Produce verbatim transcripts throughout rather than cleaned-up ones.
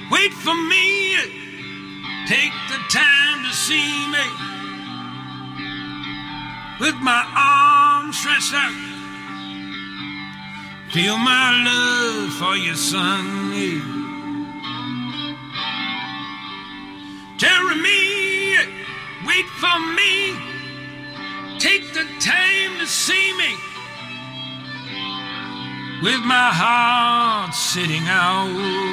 Wait for me, take the time to see me. With my arms stretched out, feel my love for you, son. Yeah. Jeremy, wait for me, take the time to see me. With my heart sitting out,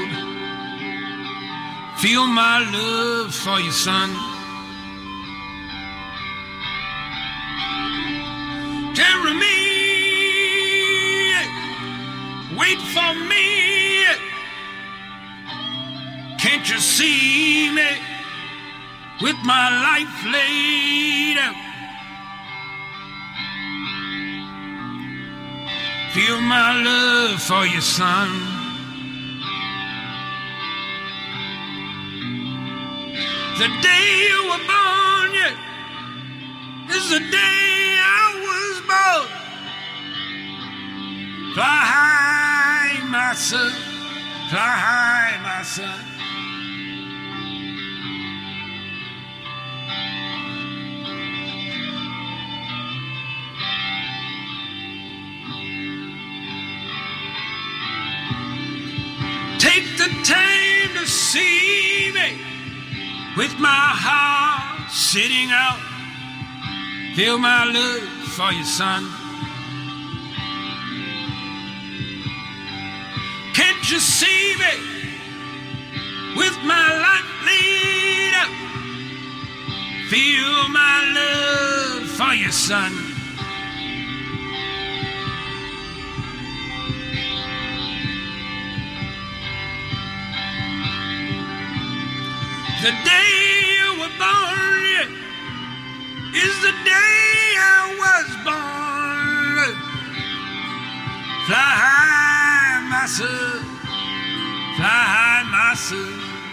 feel my love for you, son. Jeremy, wait for me. Can't you see me with my life laid out? Feel my love for you, son. The day you were born, yeah, is the day I was born. Fly high, my son, fly high, my son. Take the time to see me with my heart sitting out. Feel my love for you, son. Can't you see me with my life laid out? Feel my love for you, son. The day you were born is the day I was born. Fly high, my son, fly high, my son.